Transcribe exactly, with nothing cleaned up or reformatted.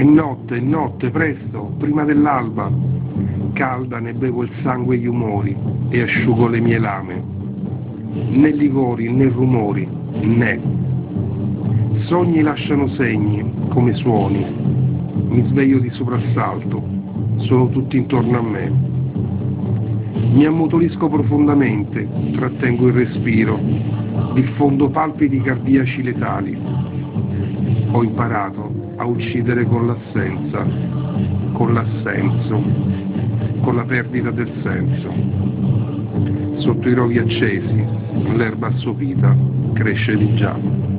È notte, è notte, presto, prima dell'alba. Calda ne bevo il sangue e gli umori e asciugo le mie lame. Né livori né rumori, né. Sogni lasciano segni, come suoni. Mi sveglio di soprassalto, sono tutti intorno a me. Mi ammutolisco profondamente, trattengo il respiro, diffondo palpiti cardiaci letali. Ho imparato a uccidere con l'assenza, con l'assenso, con la perdita del senso. Sotto i rovi accesi, l'erba assopita cresce di già.